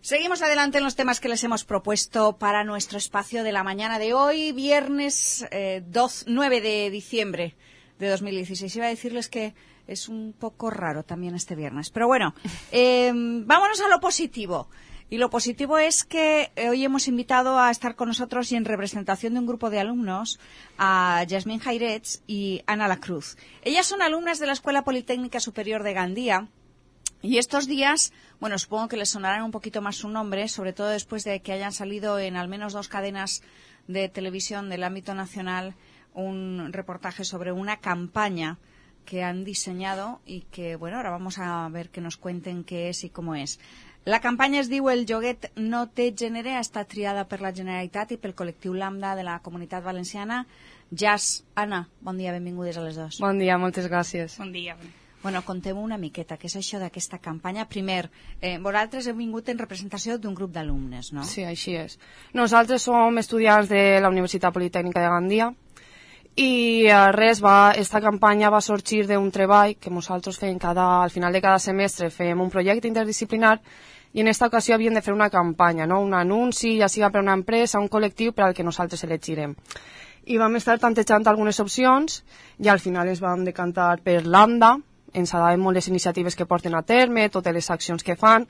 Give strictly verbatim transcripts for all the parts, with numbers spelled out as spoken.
Seguimos adelante en los temas que les hemos propuesto para nuestro espacio de la mañana de hoy, viernes eh, nueve de diciembre de dos mil dieciséis. Iba a decirles que es un poco raro también este viernes, pero bueno, eh, vámonos a lo positivo. Y lo positivo es que hoy hemos invitado a estar con nosotros y en representación de un grupo de alumnos a Yasmín Jairets y Ana Lacruz. Ellas son alumnas de la Escuela Politécnica Superior de Gandía. Y estos días, bueno, supongo que les sonarán un poquito más su nombre, sobre todo después de que hayan salido en al menos dos cadenas de televisión del ámbito nacional un reportaje sobre una campaña que han diseñado y que, bueno, ahora vamos a ver que nos cuenten qué es y cómo es. La campanya es diu El joguet no té gènere, ha estat triada per la Generalitat i pel col·lectiu Lambda de la Comunitat Valenciana. Jas, Anna, bon dia, benvingudes a les dues. Bon dia, moltes gràcies. Bon dia. Bueno, conteu una miqueta, què és això d'aquesta campanya? Primer, eh, vosaltres heu vingut en representació d'un grup d'alumnes, no? Sí, així és. Nosaltres som estudiants de la Universitat Politécnica de Gandia i eh, res, va, esta campanya va sorgir d'un treball que nosaltres fem cada, al final de cada semestre, fem un projecte interdisciplinar i en aquesta ocasió havíem de fer una campanya, no? Un anunci, ja siga per una empresa, un col·lectiu, per al que nosaltres elegirem. I vam estar tantejant algunes opcions i al final ens vam decantar per Lambda. Ens agradaven molt les iniciatives que porten a terme, totes les accions que fan,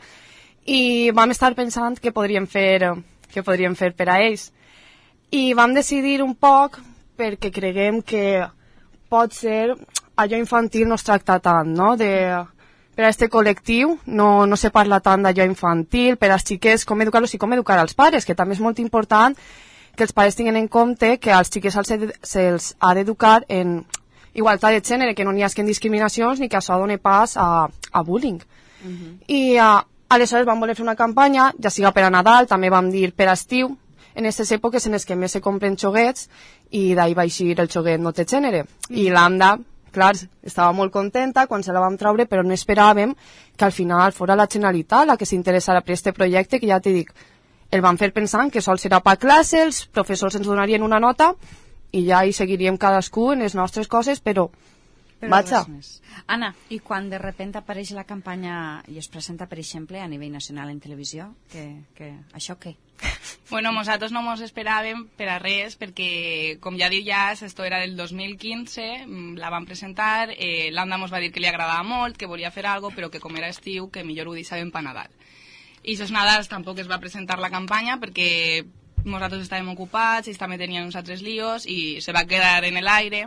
i vam estar pensant què podríem fer, què podríem fer per a ells. I vam decidir un poc perquè creguem que pot ser allò infantil no es tracta tant, no? De, per a aquest col·lectiu no, no se parla tant d'allò infantil, per als xiquets com educar-los i com educar als pares, que també és molt important que els pares tinguin en compte que als xiquets se'ls, se'ls ha d'educar en igualtat de gènere, que no n'hi hagi discriminacions ni que això doni pas a, a bullying. Uh-huh. I uh, aleshores vam voler fer una campanya, ja siga per a Nadal, també vam dir per a estiu, en aquestes èpoques en les que més se compren xoguets i d'ahir va eixir el xoguet no té gènere. Uh-huh. I l'Amda, clar, estava molt contenta quan se la vam treure, però no esperàvem que al final fora la Generalitat la que s'interessara per aquest projecte, que ja t'he dit, el vam fer pensant que sols era per classe, els professors ens donarien una nota i ja hi seguiríem cadascú en les nostres coses, però, però vaja. Anna, i quan de repente apareix la campanya i es presenta, per exemple, a nivell nacional en televisió, que, que, això què? Bueno, nosaltres no mos esperàvem per a res, perquè, com ja diu Jas, esto era del dos mil quinze, la van presentar, eh, l'Anda mos va dir que li agradava molt, que volia fer algo, però que com era estiu, que millor ho deixàvem per Nadal. I esos Nadals tampoc es va presentar la campanya, perquè nosaltres estàvem ocupats, ells també tenien uns altres líos i se va quedar en l'aire.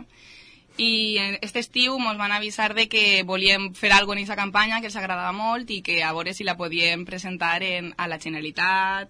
I aquest estiu ens van avisar de que volíem fer alguna cosa en aquesta campanya que els agradava molt i que a veure si la podíem presentar en, a la Generalitat.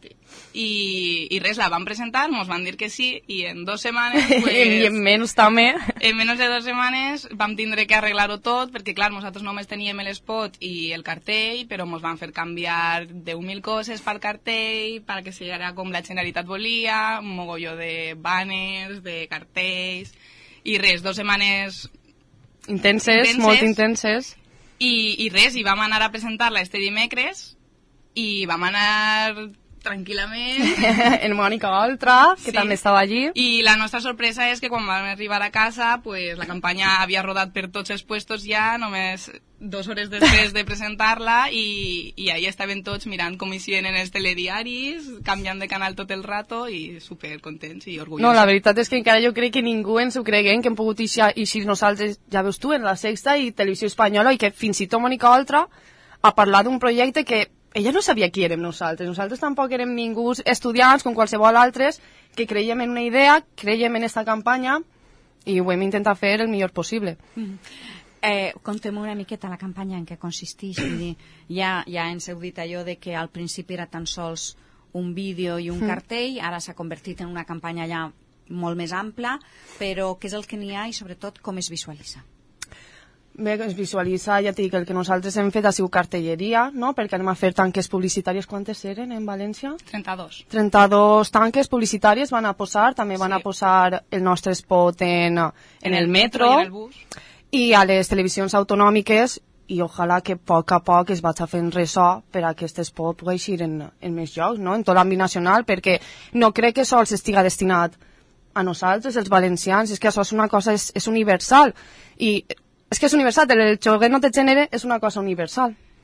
I, i res, la van presentar, ens van dir que sí i en dues setmanes... Pues, I en menys també. En menys de dues setmanes vam tindre que arreglar-ho tot perquè, clar, nosaltres només teníem l'espot i el cartell, però ens van fer canviar deu mil coses pel cartell, perquè sigui com la Generalitat volia, un mogolló de banners, de cartells... I res, dues setmanes intenses, intenses, molt intenses. I, i res, i vam anar a presentar-la este dimecres i vam anar tranquil·lament. En Mònica Oltra, que sí, també estava allí. I la nostra sorpresa és que quan vam arribar a casa, pues, la campanya havia rodat per tots els puestos ja, només dues hores després de presentar-la, i, i ahí estaven tots mirant com hicien en els telediaris, canviant de canal tot el rato, i super contents i orgullosos. No, la veritat és que encara jo crec que ningú ens ho creguem, que hem pogut eixir nosaltres, ja veus tu, en la Sexta i Televisió Espanyola, i que fins i tot Mònica Oltra ha parlat d'un projecte que ella no sabia qui érem nosaltres. Nosaltres tampoc érem ningú estudiants, com qualsevol altres, que creiem en una idea, creiem en aquesta campanya i ho hem intentat fer el millor possible. Mm. Eh, contem una miqueta la campanya en què consisteix. Vull dir, ja, ja ens heu dit allò de que al principi era tan sols un vídeo i un mm. cartell, ara s'ha convertit en una campanya ja molt més ampla, però què és el que n'hi ha i sobretot com es visualitza? Bé, es visualitza, ja t'he dit que el que nosaltres hem fet ha sigut cartelleria, no? Perquè anem a fer tanques publicitàries. Quantes eren en València? trenta-dos. trenta-dos tanques publicitàries van a posar, també van sí. a posar el nostre spot en, en, en el, el metro, metro i en el bus. I a les televisions autonòmiques, i ojalà que a poc a poc es vagi fent ressò per a que aquest spot pugui eixir en, en més llocs, no? En tot l'àmbit nacional, perquè no crec que sols estiga destinat a nosaltres, els valencians, és que això és una cosa, és, és universal, i és que és universal, el xoguet no té gènere és una cosa universal.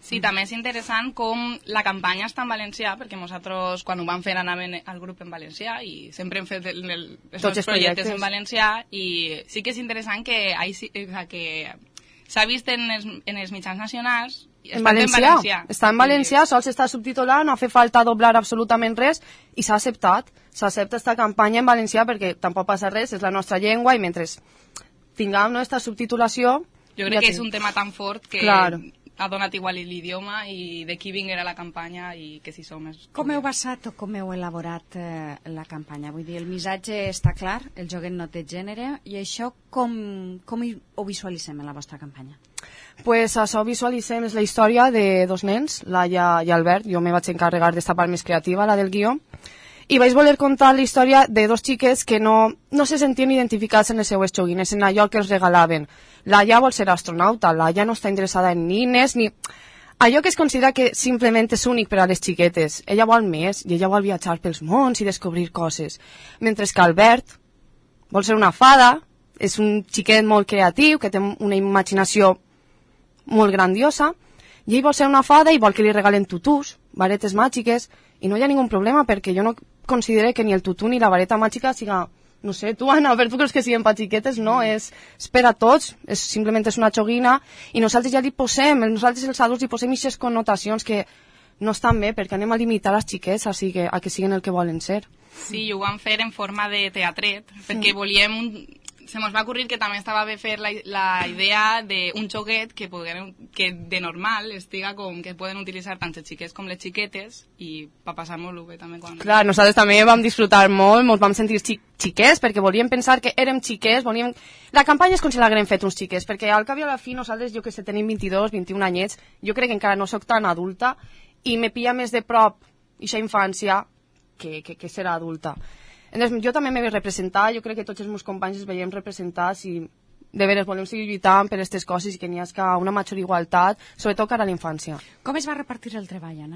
Sí, també és interessant com la campanya està en valencià, perquè nosaltres, quan ho vam fer, anàvem al grup en valencià i sempre hem fet el, el, els Tots els projectes projectes en valencià i sí que és interessant que, que s'ha vist en els, en els mitjans nacionals. En valencià. en valencià, està en valencià, sols està subtitulat, no ha fet falta doblar absolutament res i s'ha acceptat, s'accepta esta campanya en valencià perquè tampoc passa res, és la nostra llengua i mentre tinguem no, esta subtitulació... Jo crec ja que és un tema tan fort que claro. ha donat igual l'idioma i de qui vinguera la campanya i que si som... És... Com heu basat o com heu elaborat eh, la campanya? Vull dir, el missatge està clar, el joguet no té gènere, i això com, com ho visualitzem en la vostra campanya? Pues això visualitzem és la història de dos nens, Laia i Albert. Jo me vaig encarregar d'esta part més creativa, la del guió, i vaig voler contar la història de dos xiquets que no, no se sentien identificats en les seues joguines, en allò que els regalaven. Laia vol ser astronauta, Laia no està interessada en nines, ni... allò que es considera que simplement és únic per a les xiquetes. Ella vol més, i ella vol viatjar pels mons i descobrir coses. Mentre que Albert vol ser una fada, és un xiquet molt creatiu, que té una imaginació molt grandiosa, i ell vol ser una fada i vol que li regalen tutús, varetes màgiques, i no hi ha ningun problema perquè jo no considero que ni el tutú ni la vareta màgica siga, no sé, tu Anna, per tu creus que siguin pa xiquetes? No, és, és per a tots, és, simplement és una joguina i nosaltres ja li posem, nosaltres els adults li posem aquestes connotacions que no estan bé perquè anem a limitar les xiquets a, sigui, a que siguin el que volen ser. Sí, ho vam fer en forma de teatret, perquè mm. volíem un... Se mos va ocurrir que també estava bé fer la, la idea d'un joguet que, poden, que de normal estiga com que poden utilitzar tant els xiquets com les xiquetes i va passar molt bé també quan... Clar, nosaltres també vam disfrutar molt, ens vam sentir xi xiquets perquè volíem pensar que érem xiquets, volíem... La campanya és com si l'haguem fet uns xiquets, perquè al cap i a la fi nosaltres, jo que sé, tenim vint-i-dos, vint-i-un anyets, jo crec que encara no sóc tan adulta i me pilla més de prop aquesta infància que, que, que ser adulta. Entonces, jo també me vaig representar, jo crec que tots els meus companys es veiem representats i de veres volem seguir lluitant per aquestes coses i que n'hi hagi una major igualtat, sobretot cara a la infància. Com es va repartir el treball, Anna?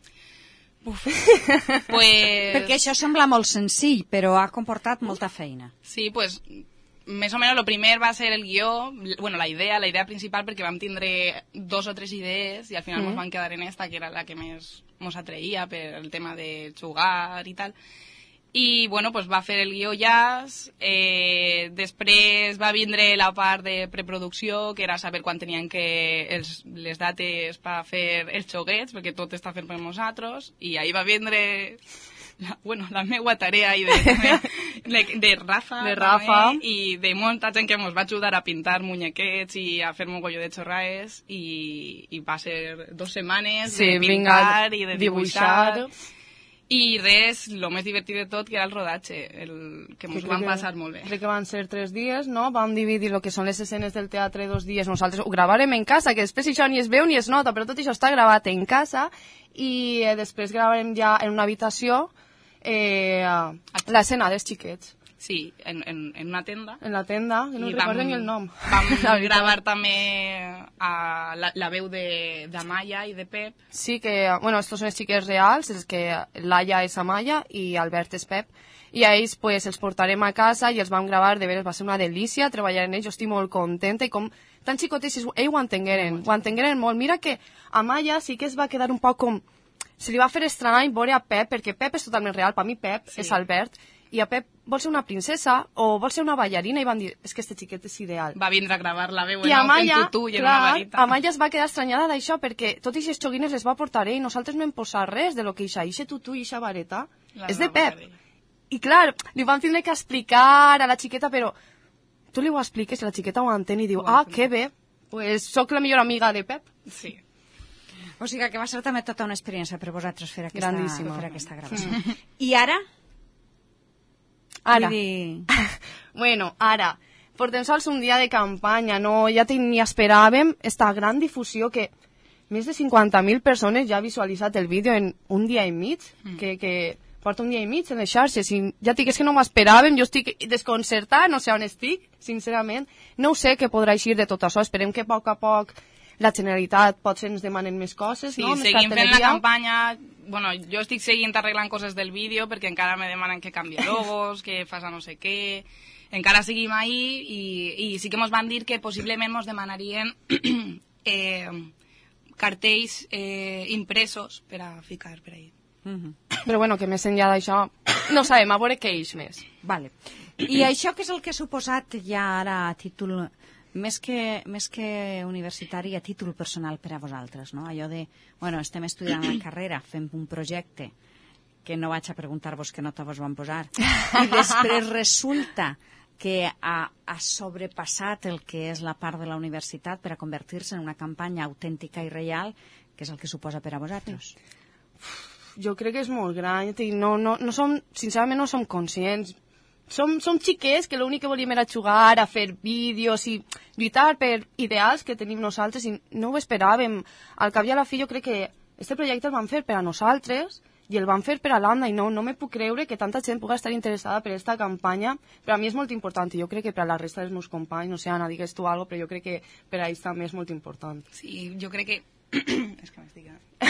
Uf, pues... Perquè això sembla molt senzill, però ha comportat molta feina. Sí, pues, més o menys el primer va ser el guió, bueno, la idea, la idea principal, perquè vam tindre dos o tres idees i al final mm. ens van quedar en esta, que era la que més ens atreia per el tema de jugar i tal. I, bueno, pues va fer el guió jazz, eh, després va vindre la part de preproducció, que era saber quan tenien que els, les dates per fer els joguets, perquè tot està fet per nosaltres, i ahí va vindre la, bueno, la meua tarea i de, de, de Rafa, de Rafa. També, i de molta gent que ens va ajudar a pintar muñequets i a fer mogolló de xorraes, i, i va ser dos setmanes sí, de pintar vinga, i de dibuixar. dibuixar. I res, el més divertit de tot, que era el rodatge, el, que ens vam passar molt bé. Crec que van ser tres dies, no? Vam dividir el que són les escenes del teatre dos dies. Nosaltres ho gravarem en casa, que després això ni es veu ni es nota, però tot això està gravat en casa i eh, després gravarem ja en una habitació eh, l'escena dels xiquets. Sí, en, en, en una tenda. En la tenda, no recordo ni el nom. Vam gravar també a la, la veu de, de Amaya i de Pep. Sí, que, bueno, estos són els xiquets reals, els que Laia és Amaya i Albert és Pep. I a ells, pues, els portarem a casa i els vam gravar, de veres, va ser una delícia treballar en ells, jo estic molt contenta i com tan xicotes, ells ho entengueren, ho entengueren molt. Mira que Amaya sí que es va quedar un poc com... Se li va fer estrany veure a Pep, perquè Pep és totalment real, per mi Pep sí. és Albert, i a Pep vol ser una princesa o vol ser una ballarina i van dir, és que este xiquet és ideal. Va vindre a gravar la veu I en Amaya, un tutú i en clar, una varita. Amaya es va quedar estranyada d'això perquè tot aquestes joguines les va portar ell i nosaltres no hem posat res de lo que ixa, ixe tutú i ixa vareta la és de Pep. Vareta. I clar, li vam tindre que explicar a la xiqueta, però tu li ho expliques i la xiqueta ho entén i diu, ah, que bé, pues soc la millor amiga de Pep. Sí. O sigui que va ser també tota una experiència per vosaltres fer aquesta, fer aquesta gravació. Mm. I ara? Ara. Dir... bueno, ara. Portem sols un dia de campanya, no? Ja ni esperàvem esta gran difusió que més de cinquanta mil persones ja ha visualitzat el vídeo en un dia i mig, mm. que, que porta un dia i mig en les xarxes. I ja dic, és que no m'esperàvem, jo estic desconcertat, no sé on estic, sincerament. No ho sé què podrà eixir de tot això, esperem que a poc a poc la Generalitat potser ens demanen més coses, sí, no? Sí, seguim fent la campanya. Bueno, jo estic seguint arreglant coses del vídeo perquè encara me demanen que canvi logos, que fas a no sé què. Encara seguim ahí i, i sí que ens van dir que possiblement ens demanarien eh, cartells eh, impresos per a ficar per ahí. Uh-huh. Però bueno, que més enllà d'això no sabem, a veure què eix més. Vale. I això què és el que ha suposat ja ara a títol, més que, més que universitari, a títol personal per a vosaltres, no? Allò de, bueno, estem estudiant la carrera, fem un projecte, que no vaig a preguntar-vos que nota vos van posar, i després resulta que ha, ha sobrepassat el que és la part de la universitat per a convertir-se en una campanya autèntica i real, que és el que suposa per a vosaltres. Jo crec que és molt gran, no, no, no som, sincerament no som conscients. Som, som xiquets que l'únic que volíem era jugar, a fer vídeos i lluitar per ideals que tenim nosaltres i no ho esperàvem. Al cap i a la fi jo crec que aquest projecte el vam fer per a nosaltres i el van fer per a l'Anda i no, no me puc creure que tanta gent pugui estar interessada per aquesta campanya. Per a mi és molt important i jo crec que per a la resta dels meus companys, no sé, Anna, digues tu alguna cosa, però jo crec que per a ells també és molt important. Sí, jo crec que... és que m'estic...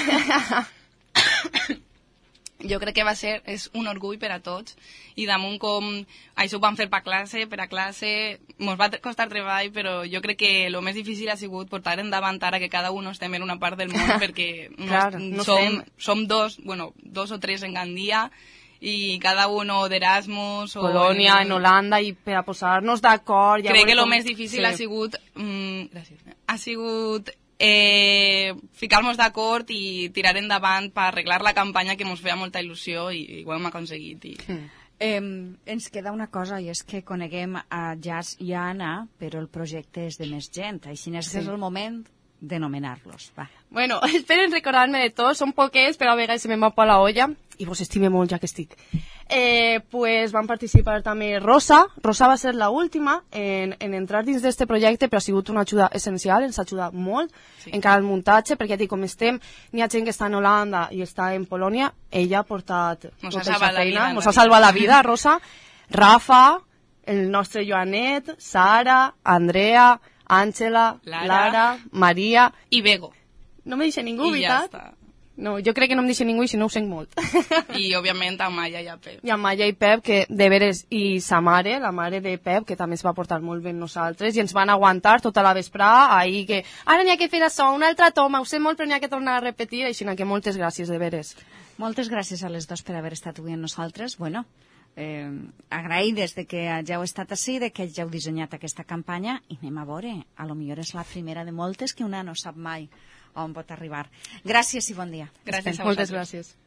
jo crec que va ser, és un orgull per a tots i damunt com això ho vam fer per classe, per a classe, ens va costar treball, però jo crec que el més difícil ha sigut portar endavant ara que cada un estem en una part del món perquè Clar, no som, som dos, bueno, dos o tres en Gandia i cada uno d'Erasmus o Polònia, en, en Holanda, i per a posar-nos d'acord... Crec que el com... més difícil sí. ha sigut mm, gràcies, ha sigut Eh, ficar-nos d'acord i tirar endavant per arreglar la campanya que ens feia molta il·lusió i, i ho hem aconseguit. I... Mm. Eh, ens queda una cosa i és que coneguem a Jazz i a Anna, però el projecte és de més gent, així és, sí. és el moment de nomenar-los. Va. Bueno, esperen recordar-me de tots, són poquets, però a vegades se me'n va per la olla i vos estime molt ja que estic. Eh, pues van participar també Rosa. Rosa va ser la última en, en entrar dins d'este projecte, però ha sigut una ajuda essencial, ens ha ajudat molt sí. encara el muntatge, perquè ja com estem, n'hi ha gent que està en Holanda i està en Polònia, ella ha portat nos tota aquesta feina, ens ha salvat la vida, Rosa. Rafa, el nostre Joanet, Sara, Andrea, Àngela, Lara, Lara Maria... I Bego. No me deixa ningú, I veritat? Ja està. No, jo crec que no em deixa ningú i si no ho sent molt. I, òbviament, a Maya i a Pep. I a Maya i Pep, que de veres, i sa mare, la mare de Pep, que també es va portar molt bé amb nosaltres, i ens van aguantar tota la vesprada, ahir que, ara n'hi ha que fer això, una altra toma, ho sé molt, però n'hi ha que tornar a repetir, així que moltes gràcies, de veres. Moltes gràcies a les dos per haver estat avui amb nosaltres. Bueno, eh, agraïdes de que ja heu estat així, de que ja heu dissenyat aquesta campanya, i anem a veure, a lo millor és la primera de moltes que una no sap mai on pot arribar. Gràcies i bon dia. Gràcies a Moltes gràcies.